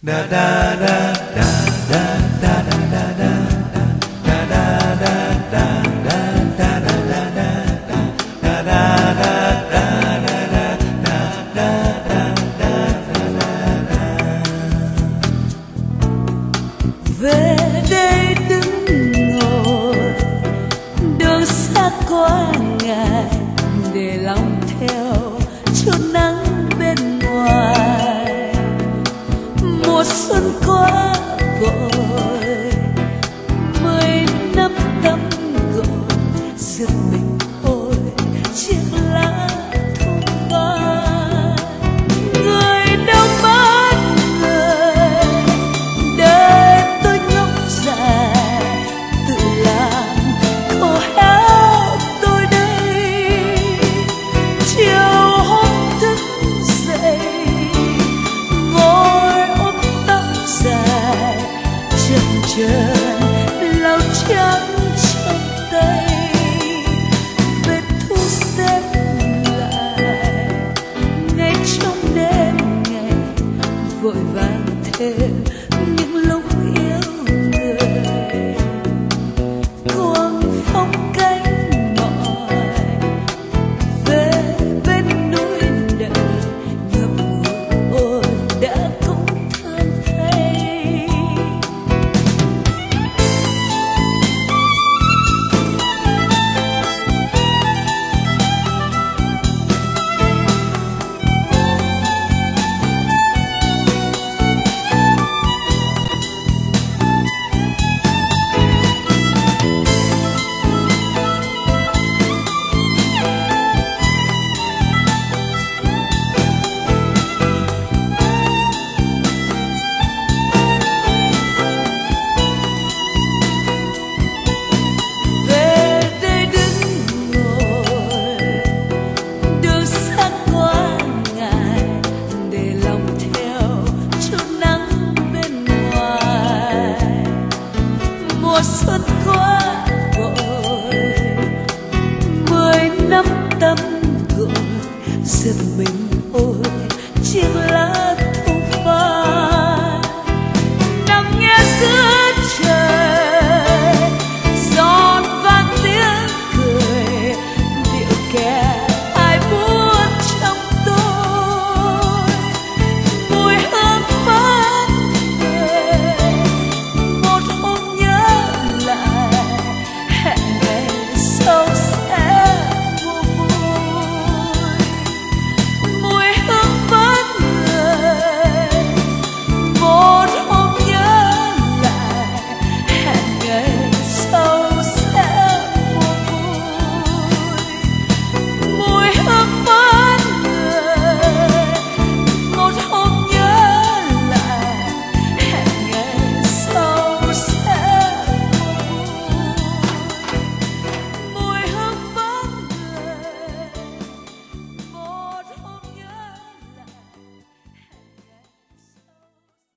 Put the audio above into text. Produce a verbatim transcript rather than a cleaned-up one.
Da da da da da da da da da da da da da da da da về đây đứng ngồi đường xa quá ngại để lòng theo chút nắng bên ngoài. Mùa xuân quá vội, mười năm tắm gội giật mình ôi chiếc lá thu mai. Người đâu mất người để tôi ngốc dài tự làm khô héo tôi đây. Chiều hôm thức dậy ngồi ôm tóc dài chậm chờn lau trắng trong tay. Vết thu xếp lại ngay trong đêm ngày vội vàng thêm những lúc yêu người. Cuồng phong cánh mỏi về bên núi đợi ngậm ngùi ôi đã cũng thương thay. Về đây đứng ngồi đường xa quá ngại để lòng theo chút nắng bên ngoài. Mùa xuân quá vội, mười năm tắm gội giật mình